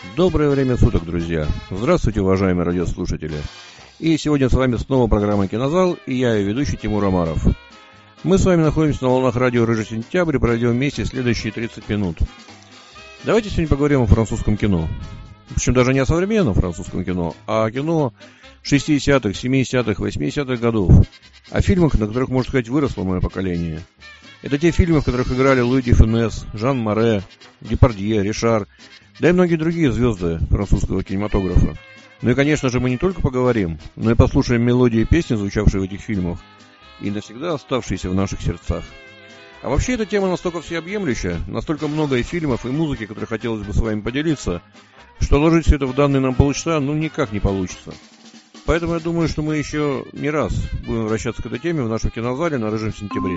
Доброе время суток, друзья! Здравствуйте, уважаемые радиослушатели! И сегодня с вами снова программа «Кинозал» и я, ее ведущий Тимур Амаров. Мы с вами находимся на волнах радио «Рыжий сентябрь» и проведем вместе следующие 30 минут. Давайте сегодня поговорим о французском кино. Причем даже не о современном французском кино, а о кино 60-х, 70-х, 80-х годов. О фильмах, на которых, можно сказать, выросло мое поколение. Это те фильмы, в которых играли Луи де Фюнес, Жан Море, Депардье, Ришар, да и многие другие звезды французского кинематографа. Ну и, конечно же, мы не только поговорим, но и послушаем мелодии и песни, звучавшие в этих фильмах, и навсегда оставшиеся в наших сердцах. А вообще эта тема настолько всеобъемлющая, настолько много и фильмов, и музыки, которые хотелось бы с вами поделиться, что ложить все это в данные нам полчаса, никак не получится. Поэтому я думаю, что мы еще не раз будем вращаться к этой теме в нашем кинозале на Рыжем сентябре.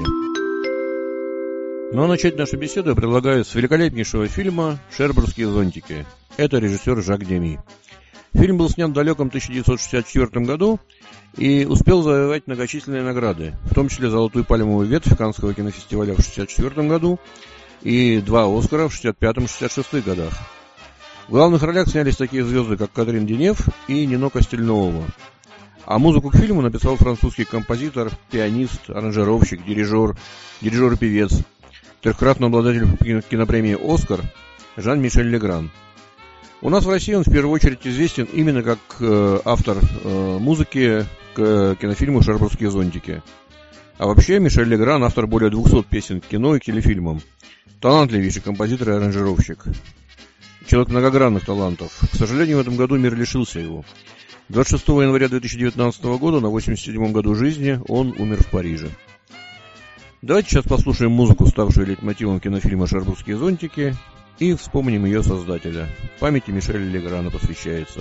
Ну а начать нашу беседу я предлагаю с великолепнейшего фильма «Шербурские зонтики». Это режиссер Жак Деми. Фильм был снят в далеком 1964 году и успел завоевать многочисленные награды, в том числе «Золотую пальмовую ветвь» Каннского кинофестиваля в 1964 году и 2 «Оскара» в 1965 и 1966 годах. В главных ролях снялись такие звезды, как Катрин Денев и Нино Костельнова. А музыку к фильму написал французский композитор, пианист, аранжировщик, дирижер и певец, трехкратный обладатель кинопремии «Оскар» Жан-Мишель Легран. У нас в России он в первую очередь известен именно как автор музыки к кинофильму «Шербурские зонтики». А вообще Мишель Легран автор более 200 песен к кино и к телефильмам. Талантливейший композитор и аранжировщик. Человек многогранных талантов. К сожалению, в этом году мир лишился его. 26 января 2019 года, на 87-м году жизни, он умер в Париже. Давайте сейчас послушаем музыку, ставшую лейтмотивом кинофильма «Шербурские зонтики», и вспомним ее создателя. Памяти Мишеля Леграна посвящается.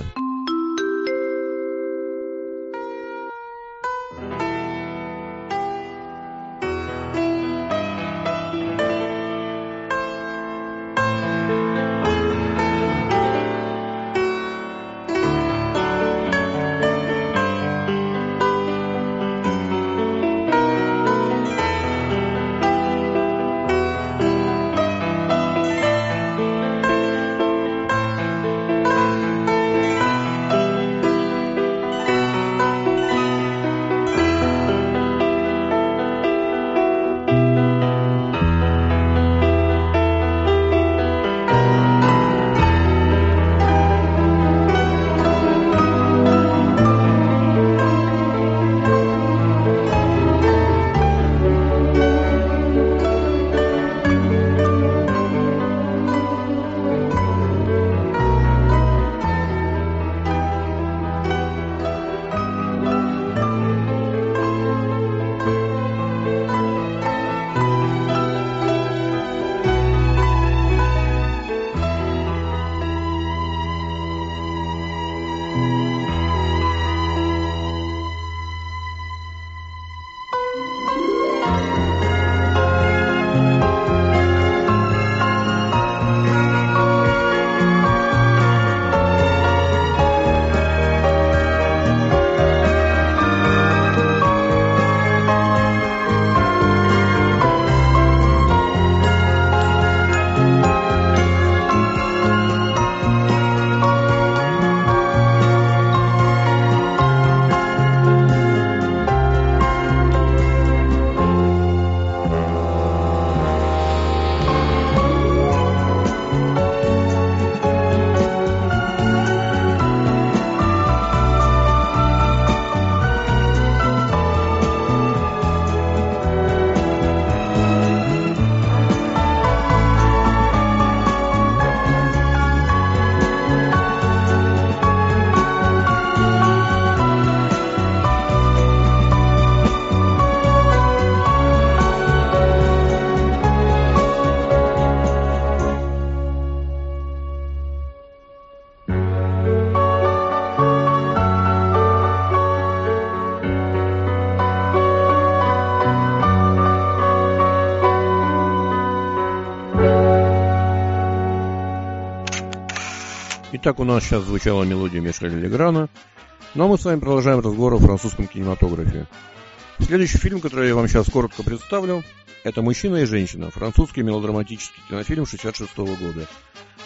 Итак, у нас сейчас звучала мелодия Мишеля Леграна, но мы с вами продолжаем разговор о французском кинематографе. Следующий фильм, который я вам сейчас коротко представлю, это «Мужчина и женщина», французский мелодраматический кинофильм 1966 года.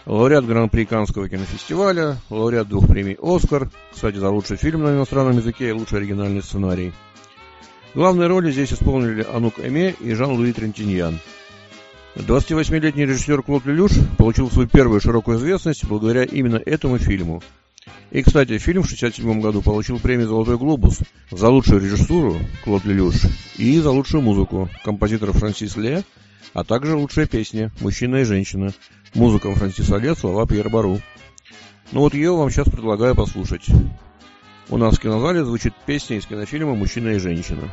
лауреат Гран-при Каннского кинофестиваля, лауреат 2 премий «Оскар», кстати, за лучший фильм на иностранном языке и лучший оригинальный сценарий. Главные роли здесь исполнили Анук Эме и Жан-Луи Трентиньян. 28-летний режиссер Клод Лелюш получил свою первую широкую известность благодаря именно этому фильму. И, кстати, фильм в 1967 году получил премию «Золотой глобус» за лучшую режиссуру Клод Лелюш и за лучшую музыку композитора Франсис Ле, а также лучшая песня «Мужчина и женщина», музыка Франсиса Ле, слова Пьер Бару. Ну вот ее вам сейчас предлагаю послушать. У нас в кинозале звучит песня из кинофильма «Мужчина и женщина».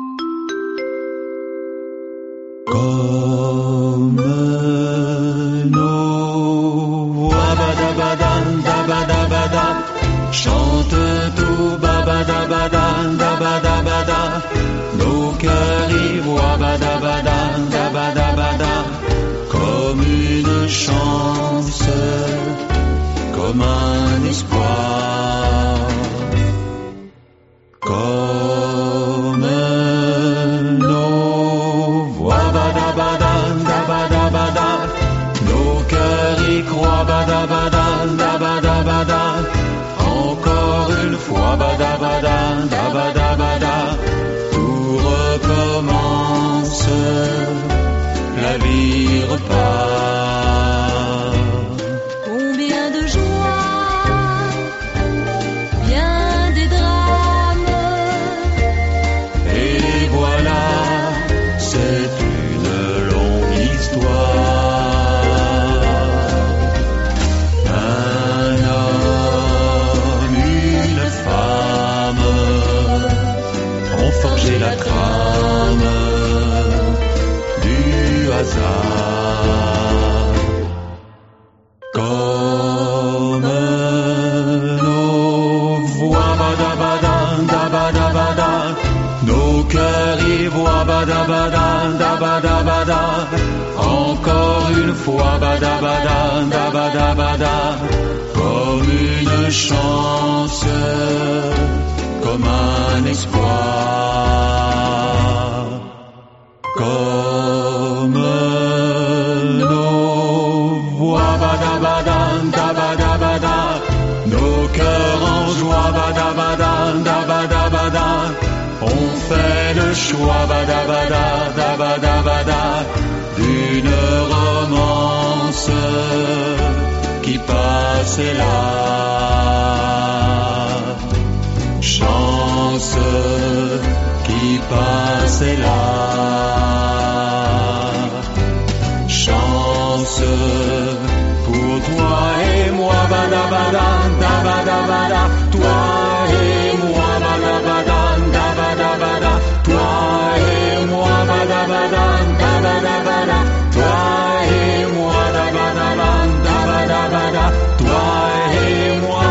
Chante tout babadabadan dabadabada, nos cœurs y voient badabadan dabadabada, comme une chance, comme un espoir, comme nos voix badabadan dabadabada, nos cœurs y croient badabadan dabadabada. Encore une fois, badabada, dabadabada, tout recommence, la vie repart. Combien de joie, bien des drames, Et voilà, c'est une longue histoire. Forger la trame du hasard, comme nos voix badabadan dabadabada, nos cœurs y voient badabadan dabadabada, encore une fois badabadan dabadabada, comme une chance, comme un espoir, comme nos voix badabadan dabadabada, nos cœurs en joie badabadan dabadabada, on fait le choix badabada dabadabada d'une romance qui passe là. Chance qui passe là, chance pour toi et moi, badabada, dabadabada, toi et moi, badabada, dabadabada, toi et moi, badabada, dabadabada, toi et moi, dabadabada, dabadabada, toi et moi.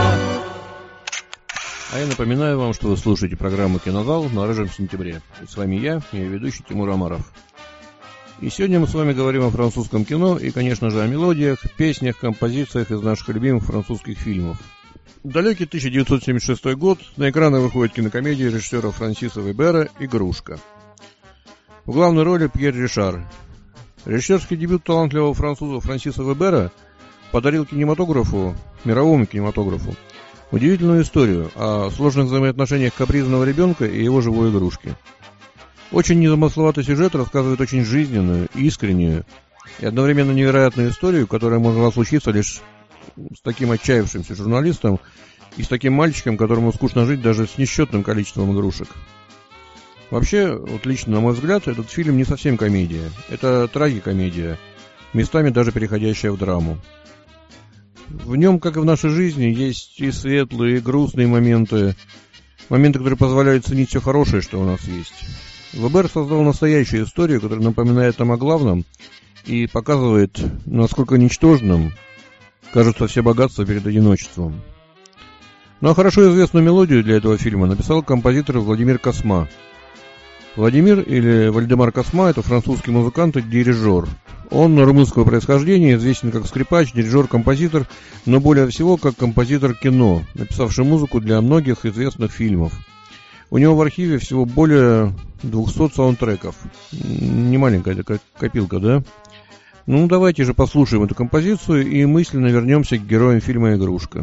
А я напоминаю вам, что вы слушаете программу «Кинозал» на Рыжем Сентябре. И с вами я, ее ведущий Тимур Амаров. И сегодня мы с вами говорим о французском кино и, конечно же, о мелодиях, песнях, композициях из наших любимых французских фильмов. Далекий 1976 год, на экраны выходит кинокомедия режиссера Франсиса Вебера «Игрушка». В главной роли Пьер Ришар. Режиссерский дебют талантливого француза Франсиса Вебера подарил кинематографу, мировому кинематографу, удивительную историю о сложных взаимоотношениях капризного ребенка и его живой игрушки. Очень незамысловатый сюжет рассказывает очень жизненную, искреннюю и одновременно невероятную историю, которая могла случиться лишь с таким отчаявшимся журналистом и с таким мальчиком, которому скучно жить даже с несчетным количеством игрушек. Вообще, вот лично на мой взгляд, этот фильм не совсем комедия. Это трагикомедия, местами даже переходящая в драму. В нем, как и в нашей жизни, есть и светлые, и грустные моменты, которые позволяют ценить все хорошее, что у нас есть. Вебер создал настоящую историю, которая напоминает нам о главном и показывает, насколько ничтожным кажутся все богатства перед одиночеством. Ну а хорошо известную мелодию для этого фильма написал композитор Владимир Косма. Владимир или Вальдемар Косма – это французский музыкант и дирижер. Он румынского происхождения, известен как скрипач, дирижер, композитор, но более всего как композитор кино, написавший музыку для многих известных фильмов. У него в архиве всего более 200 саундтреков. Не маленькая такая копилка, да? Ну, давайте же послушаем эту композицию и мысленно вернемся к героям фильма «Игрушка».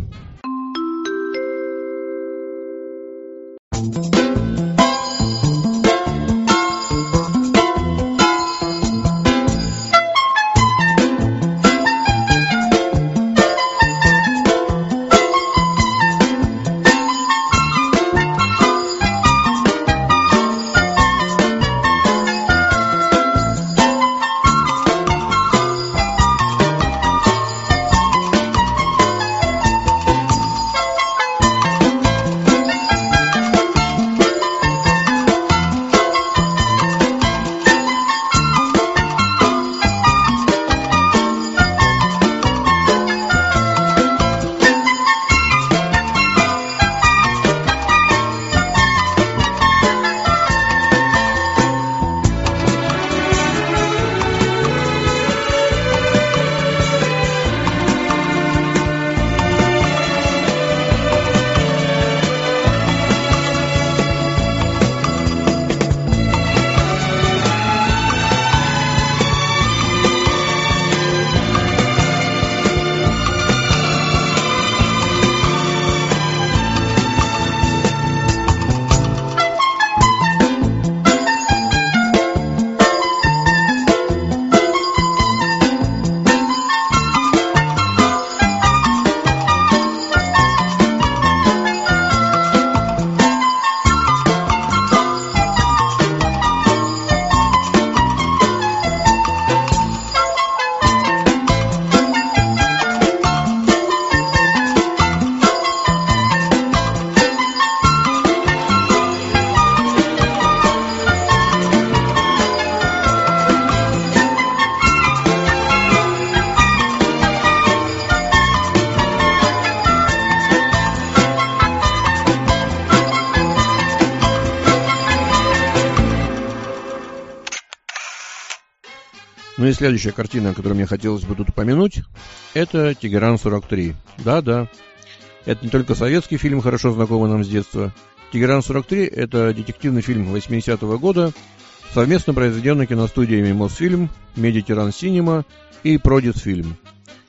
Ну и следующая картина, которую мне хотелось бы тут упомянуть, это «Тегеран-43». Да-да, это не только советский фильм, хорошо знакомый нам с детства. «Тегеран-43» — это детективный фильм 80-го года, совместно произведенный киностудиями «Мосфильм», «Медитеран Синема» и «Продисфильм».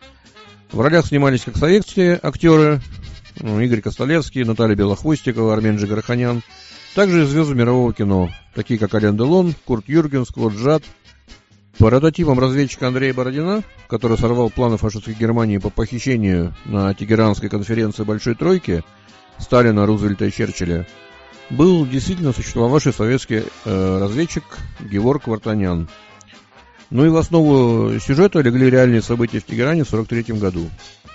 В ролях снимались как советские актеры Игорь Костолевский, Наталья Белохвостикова, Армен Джигарханян, также и звезды мирового кино, такие как Ален Делон, Курт Юргенс, Клод Жад. По прототипам разведчика Андрея Бородина, который сорвал планы фашистской Германии по похищению на Тегеранской конференции Большой Тройки Сталина, Рузвельта и Черчилля, был действительно существовавший советский разведчик Геворг Вартанян. Ну и в основу сюжета легли реальные события в Тегеране в 1943 году.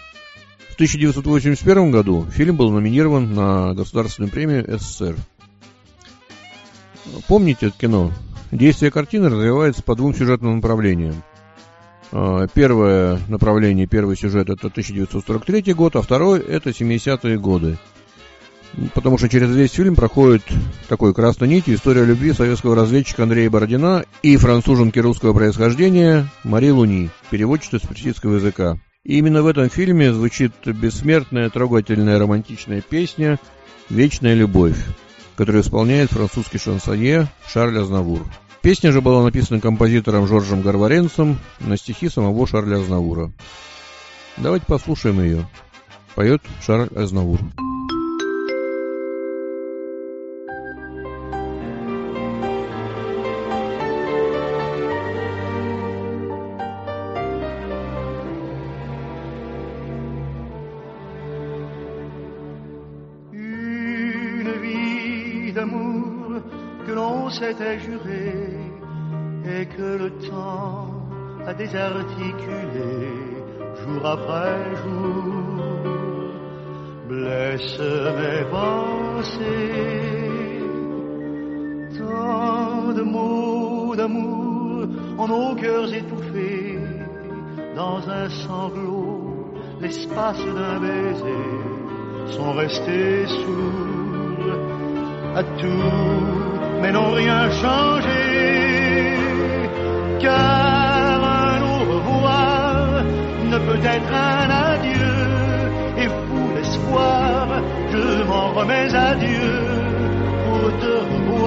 В 1981 году фильм был номинирован на Государственную премию СССР. Помните это кино? Действие картины развивается по двум сюжетным направлениям. Первое направление, первый сюжет — это 1943 год, а второй — это 70-е годы. Потому что через весь фильм проходит такой красной нитью история любви советского разведчика Андрея Бородина и француженки русского происхождения Мари Луни, переводчицы с персидского языка. И именно в этом фильме звучит бессмертная, трогательная, романтичная песня «Вечная любовь», которую исполняет французский шансонье Шарль Азнавур. Песня же была написана композитором Жоржем Гарваренцем на стихи самого Шарля Азнавура. Давайте послушаем ее. Поет Шарль Азнавур. S'était juré et que le temps a désarticulé jour après jour, blesse mes pensées. Tant de mots d'amour en nos cœurs étouffés dans un sanglot, l'espace d'un baiser sont restés sourds à tout, mais n'ont rien changé, car un au revoir ne peut être un adieu, et fou d'espoir, je m'en remets à Dieu pour te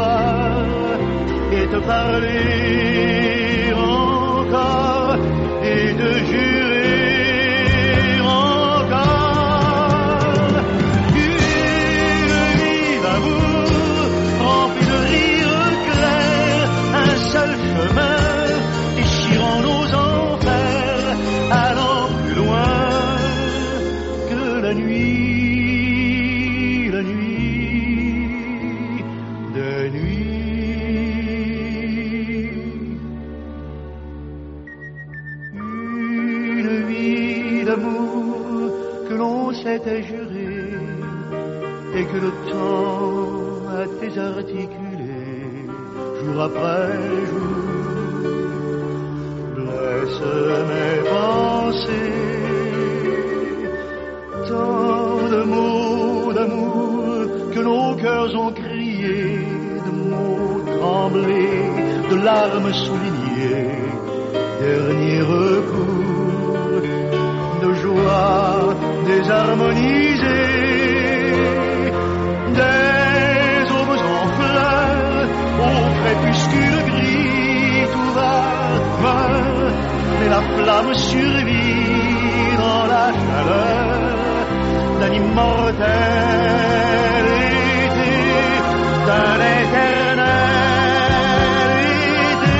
revoir et te parler encore, et de jurer encore une vie d'amour remplie de rires clairs, un seul chemin déchirant nos enfers, allant plus loin que la nuit des nuits. Une vie d'amour que l'on s'était juré et que le temps a désarticulé jour après jour. Blesse mes pensées, tant de mots d'amour que nos cœurs ont crié, de mots tremblés, de larmes soulignées, dernier recours, de joie désharmonisée, des aubes en fleurs, au crépuscule gris, tout va, mais la flamme survit dans la chaleur d'un immortel été, d'un éternel été.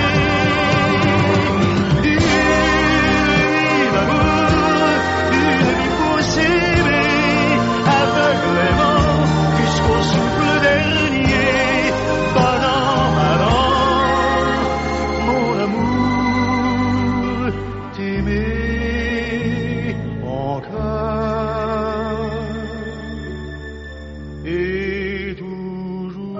Une vie d'amour, une vie pour s'aimer aveuglément jusqu'au souffle dernier, bon an, mal an, mon amour, t'aimer encore et toujours.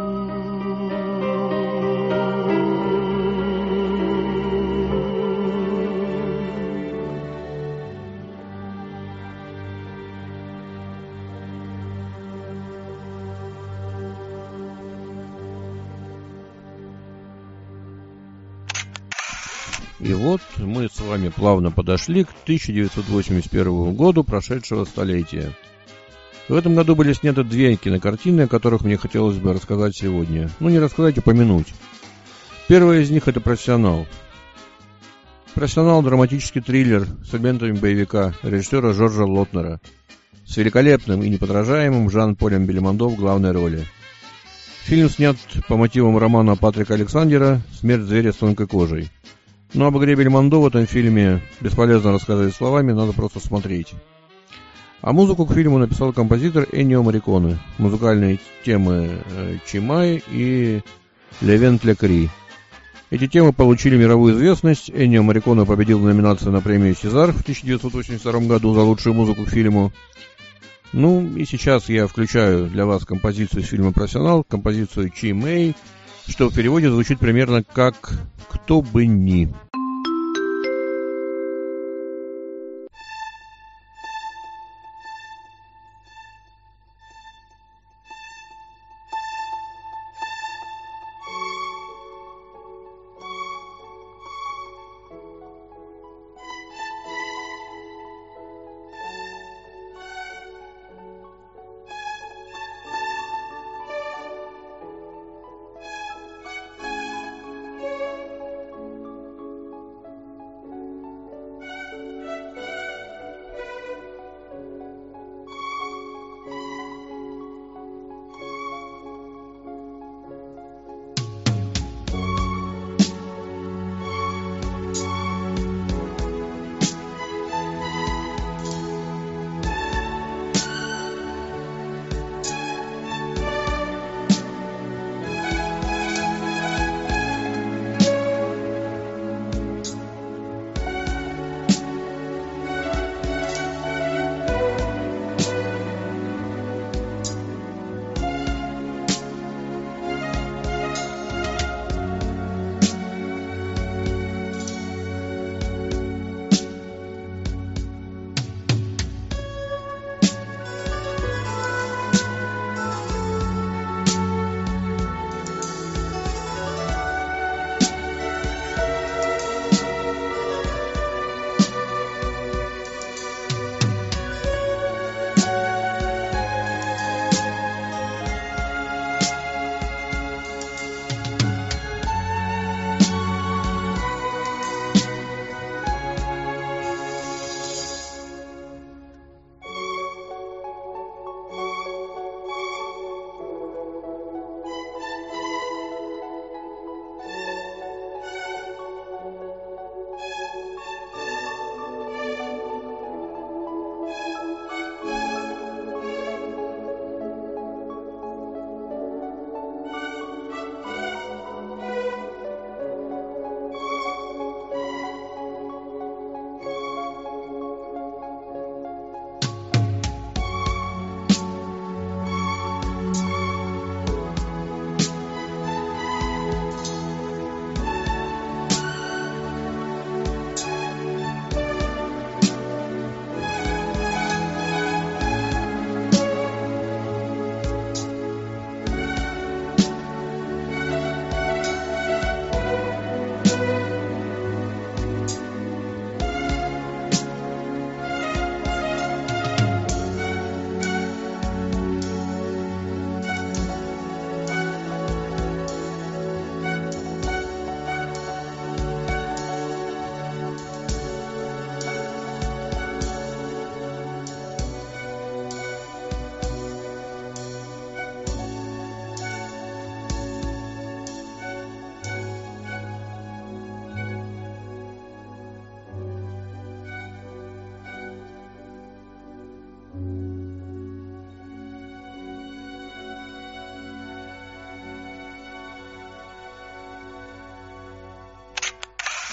И вот мы с вами плавно подошли к 1981 году прошедшего столетия. В этом году были сняты две кинокартины, о которых мне хотелось бы рассказать сегодня. Ну, не рассказать, а упомянуть. Первая из них — это «Профессионал». «Профессионал» — драматический триллер с элементами боевика режиссера Жоржа Лотнера с великолепным и неподражаемым Жан-Полем Бельмондо в главной роли. Фильм снят по мотивам романа Патрика Александера «Смерть зверя с тонкой кожей». Но об игре Бельмондо в этом фильме бесполезно рассказывать словами, надо просто смотреть. А музыку к фильму написал композитор Эннио Морриконе. Музыкальные темы «Чимай» и «Le Vent le Cri». Эти темы получили мировую известность. Эннио Морриконе победил в номинации на премию «Сезар» в 1982 году за лучшую музыку к фильму. Ну и сейчас я включаю для вас композицию из фильма «Профессионал», композицию «Чимай», что в переводе звучит примерно как «Кто бы ни».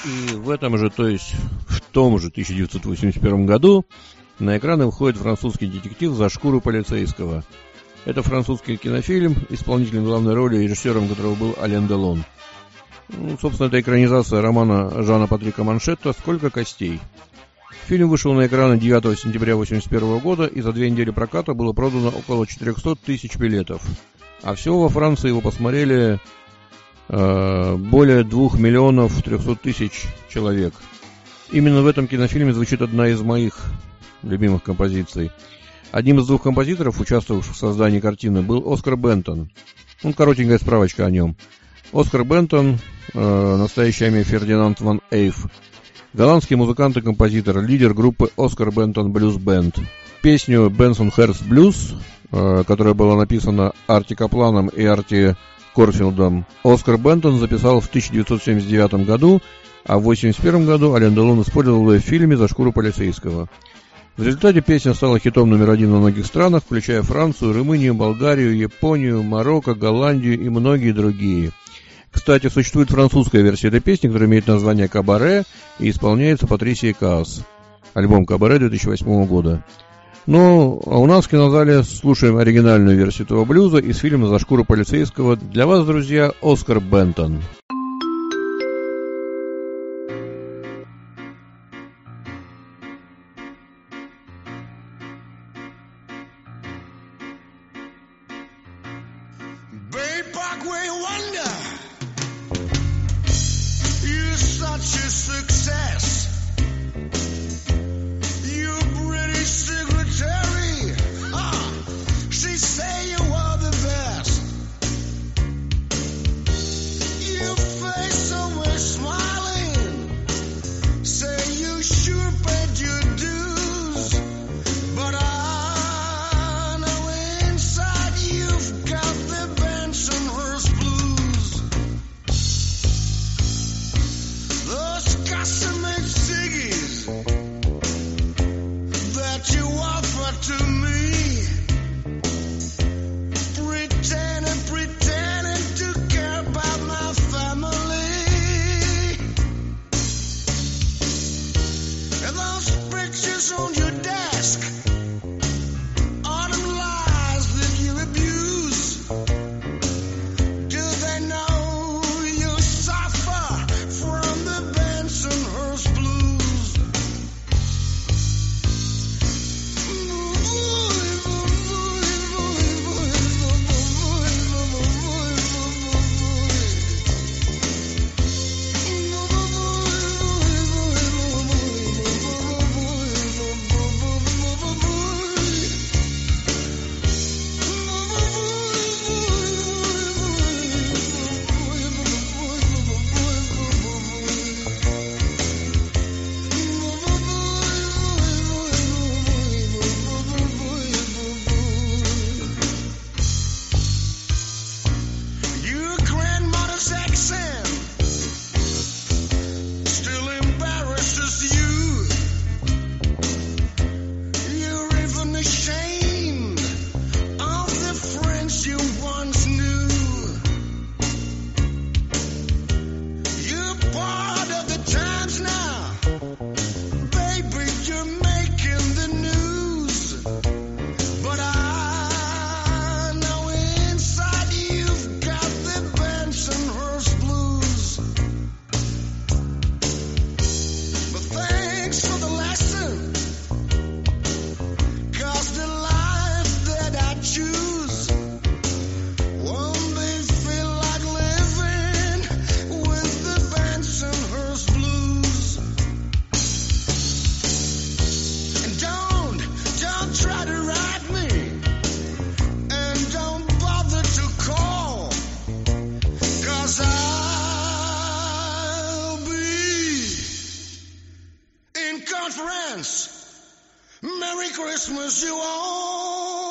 И в этом же, то есть в том же 1981 году на экраны выходит французский детектив «За шкуру полицейского». Это французский кинофильм, исполнителем главной роли и режиссером которого был Ален Делон. Собственно, это экранизация романа Жана Патрика Маншетта «Сколько костей». Фильм вышел на экраны 9 сентября 1981 года, и за 2 недели проката было продано около 400 тысяч билетов. А всего во Франции его посмотрели более 2 миллионов 300 тысяч человек. Именно в этом кинофильме звучит одна из моих любимых композиций. Одним из 2 композиторов, участвовавших в создании картины, был Оскар Бентон. Коротенькая справочка о нем. Оскар Бентон, настоящее имя Фердинанд ван Эйф, голландский музыкант и композитор, лидер группы Оскар Бентон Блюз Бенд. Песню Бенсон Херст Блюз, которая была написана Арти Капланом и Арти Корфилдом, Оскар Бентон записал в 1979 году, а в 1981 году Ален Делон использовал ее в фильме «За шкуру полицейского». В результате песня стала хитом номер 1 во многих странах, включая Францию, Румынию, Болгарию, Японию, Марокко, Голландию и многие другие. Кстати, существует французская версия этой песни, которая имеет название «Кабаре» и исполняется Патрисией Каас. Альбом «Кабаре» 2008 года. А у нас в кинозале слушаем оригинальную версию этого блюза из фильма «За шкуру полицейского». Для вас, друзья, Оскар Бентон. Merry Christmas, you all.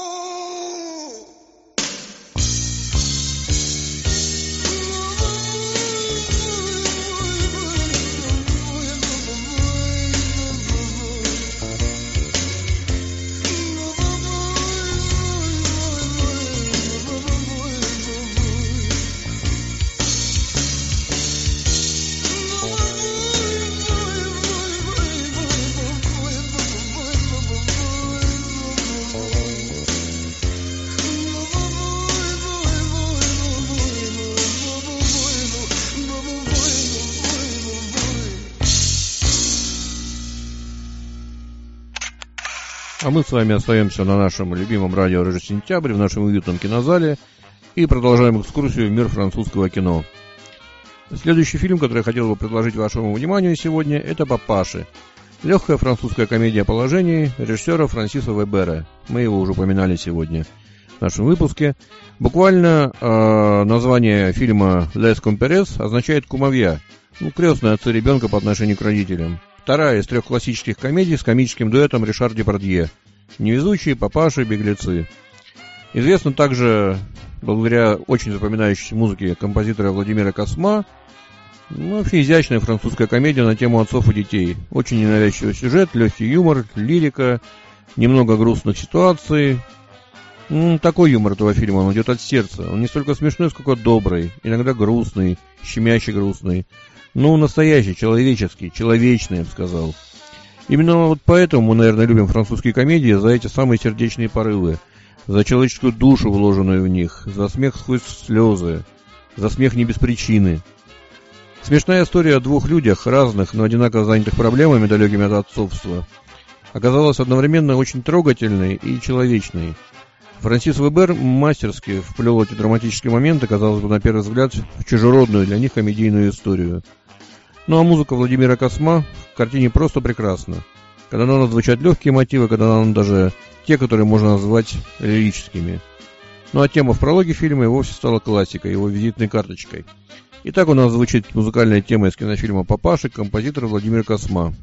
А мы с вами остаемся на нашем любимом радио «Рыжий сентябрь», в нашем уютном кинозале и продолжаем экскурсию в мир французского кино. Следующий фильм, который я хотел бы предложить вашему вниманию сегодня, это «Папаши». Легкая французская комедия о положении режиссера Франсиса Вебера. Мы его уже упоминали сегодня в нашем выпуске. Буквально название фильма «Les Compères» означает «кумовья», крестные отцы ребенка по отношению к родителям. Вторая из 3 классических комедий с комическим дуэтом Ришар Депардье. «Невезучие», «Папаши», «Беглецы». Известно также благодаря очень запоминающейся музыке композитора Владимира Косма. Вообще изящная французская комедия на тему отцов и детей. Очень ненавязчивый сюжет, легкий юмор, лирика, немного грустных ситуаций. Такой юмор этого фильма, он идет от сердца. Он не столько смешной, сколько добрый, иногда грустный, щемяще грустный. Настоящий, человеческий, человечный, я бы сказал. Именно вот поэтому мы, наверное, любим французские комедии за эти самые сердечные порывы, за человеческую душу, вложенную в них, за смех сквозь слезы, за смех не без причины. Смешная история о 2 людях, разных, но одинаково занятых проблемами, далекими от отцовства, оказалась одновременно очень трогательной и человечной. Франсис Вебер мастерски вплел эти драматические моменты, казалось бы, на первый взгляд, в чужеродную для них комедийную историю. А музыка Владимира Косма в картине просто прекрасна. Когда надо звучат легкие мотивы, когда надо даже те, которые можно назвать лирическими. А тема в прологе фильма и вовсе стала классикой, его визитной карточкой. Итак, у нас звучит музыкальная тема из кинофильма «Папаши», композитор Владимир Косма.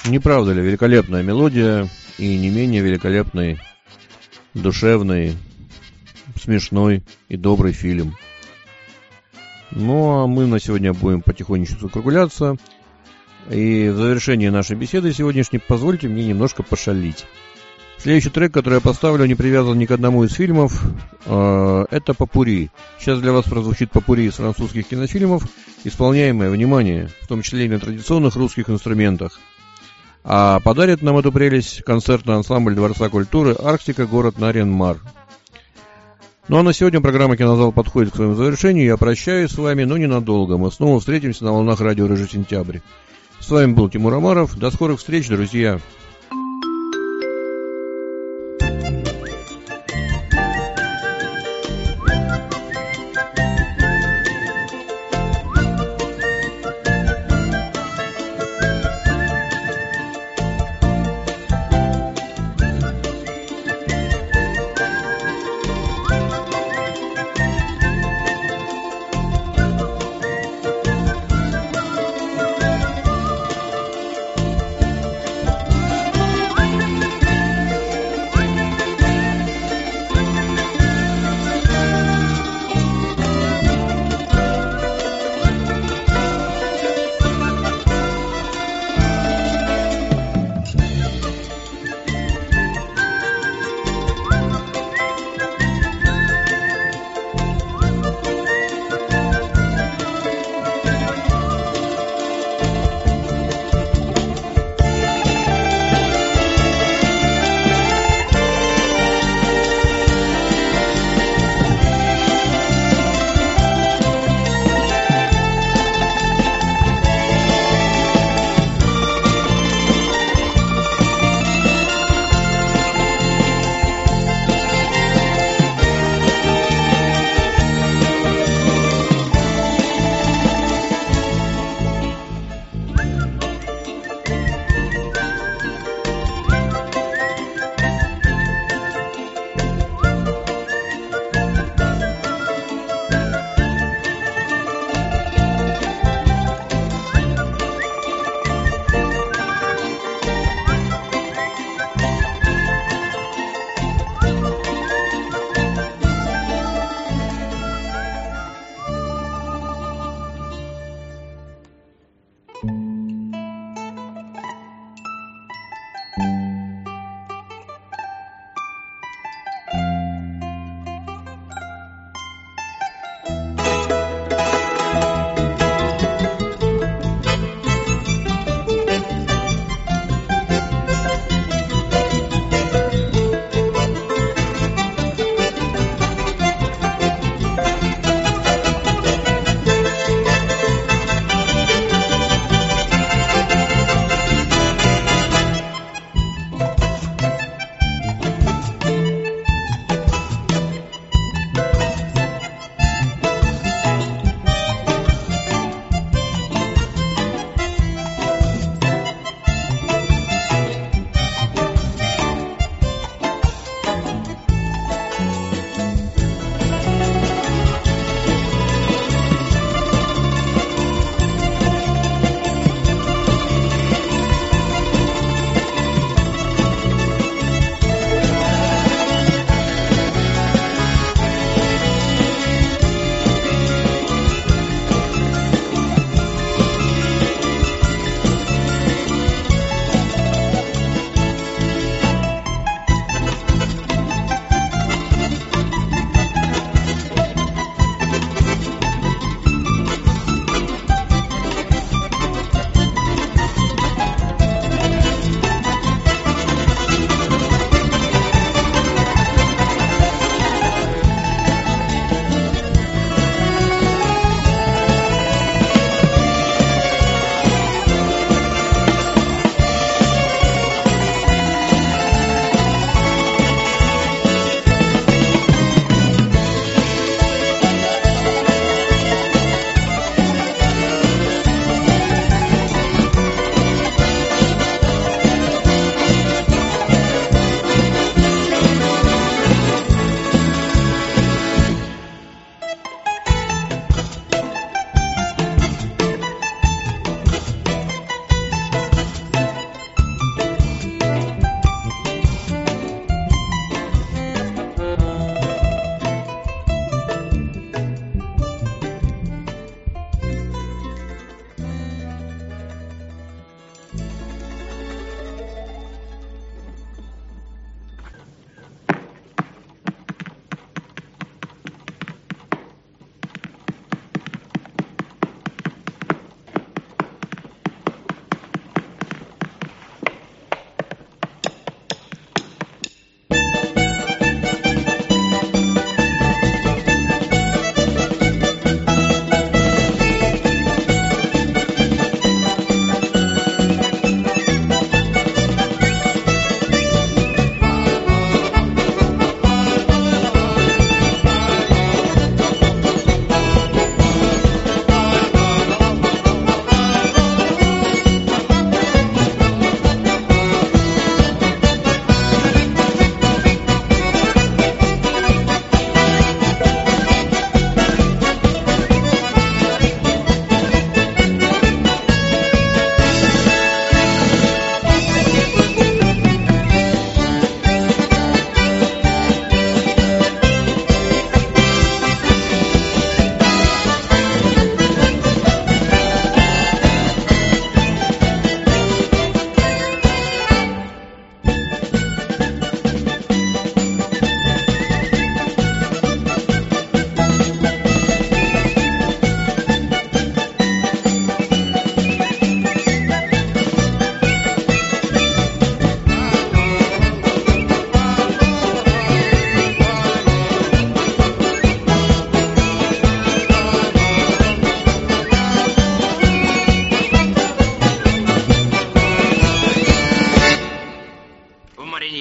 Не правда ли великолепная мелодия и не менее великолепный, душевный, смешной и добрый фильм? Ну, а мы на сегодня будем потихонечку закругляться. И в завершении нашей беседы сегодняшней позвольте мне немножко пошалить. Следующий трек, который я поставлю, не привязан ни к одному из фильмов. Это попурри. Сейчас для вас прозвучит попурри из французских кинофильмов, исполняемое, внимание, в том числе и на традиционных русских инструментах. А подарит нам эту прелесть концертный ансамбль Дворца культуры «Арктика. Город Нарьян-Мар». Ну а на сегодня программа «Кинозал» подходит к своему завершению. Я прощаюсь с вами, но ненадолго. Мы снова встретимся на волнах радио «Рыжий сентябрь». С вами был Тимур Омаров. До скорых встреч, друзья.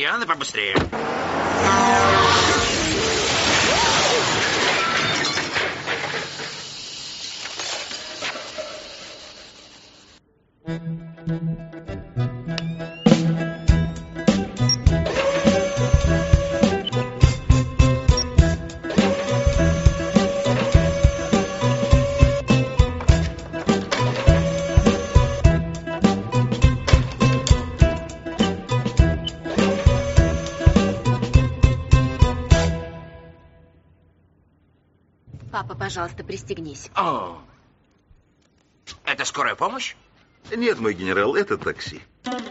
Надо побыстрее. Папа, пожалуйста, пристегнись. О, это скорая помощь? Нет, мой генерал, это такси.